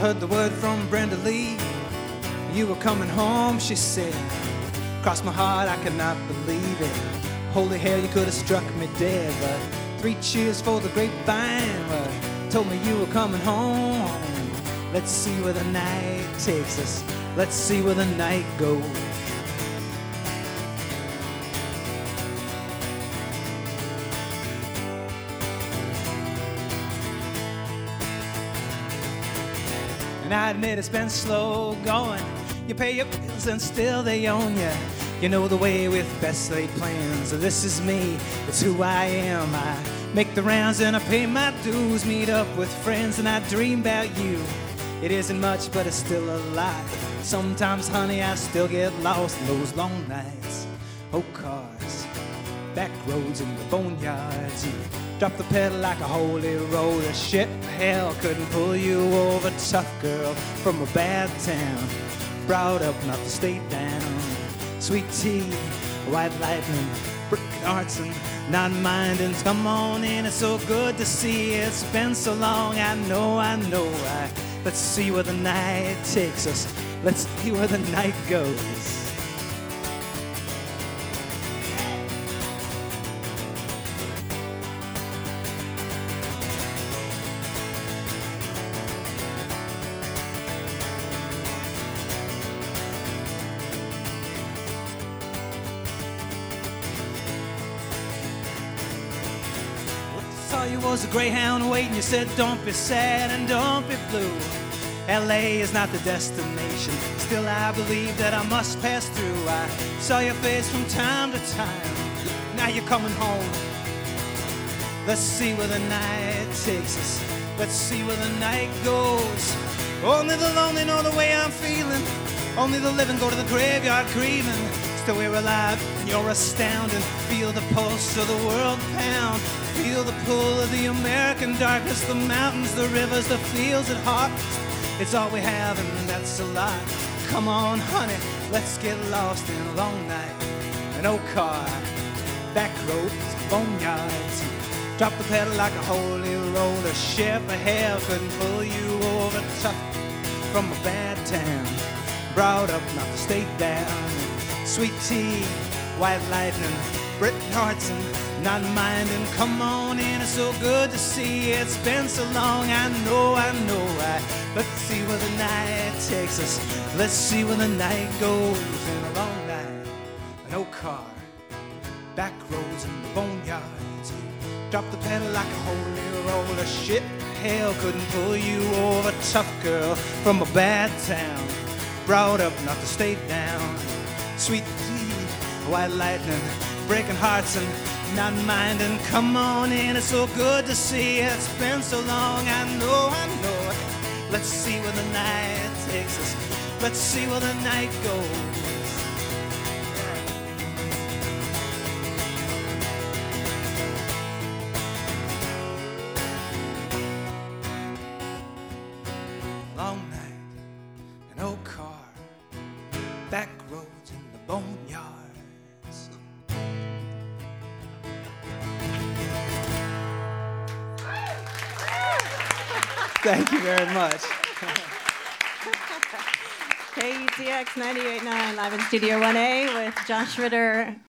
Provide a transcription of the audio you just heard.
heard the word from Brenda Lee. You were coming home, she said. Crossed my heart, I could not believe it. Holy hell, you could have struck me dead. But 3 cheers for the grapevine. Told me you were coming home. Let's see where the night takes us. Let's see where the night goes. And I admit it's been slow going. You pay your bills and still they own you. You know the way with best laid plans. So this is me, it's who I am. I make the rounds and I pay my dues. Meet up with friends and I dream about you. It isn't much, but it's still a lot. Sometimes, honey, I still get lost in those long nights. Oh, cars, back roads in the boneyards. You drop the pedal like a holy roller. Shit, hell couldn't pull you over. Tough girl from a bad town, brought up not to stay down. Sweet tea, white lightning, brick arts and non-minding. Come on in, it's so good to see you. It's been so long, I know. Let's see where the night takes us. Let's see where the night goes. Saw you was a greyhound waiting. You said don't be sad and don't be blue. LA is not the destination. Still I believe that I must pass through. I saw your face from time to time. Now you're coming home. Let's see where the night takes us. Let's see where the night goes. Only the lonely know the way I'm feeling. Only the living go to the graveyard grieving. Still we're alive and you're astounding. Feel the pulse of the world pound. Feel the pull of the American darkness. The mountains, the rivers, the fields at heart. It's all we have and that's a lot. Come on, honey, let's get lost in a long night. An old car, back roads, boneyards. Drop the pedal like a holy roller. Ship of hell couldn't pull you over. Tough from a bad town, brought up not to stay down. Sweet tea, white lightning, brick hearts and not minding. Come on in, it's so good to see you. It's been so long, I know. Let's see where the night takes us. Let's see where the night goes. In a long night, an old car, back roads and the boneyards. Drop the pedal like a holy roller. Shit, hell couldn't pull you over. Tough girl from a bad town, brought up not to stay down. Sweet tea, white lightning, breaking hearts and not minding. Come on in, it's so good to see you. It's been so long, I know. Let's see where the night takes us. Let's see where the night goes. Long night, an old car, back roads in the boneyards. Thank you very much. KUCX 98.9 live in Studio 1A with Josh Ritter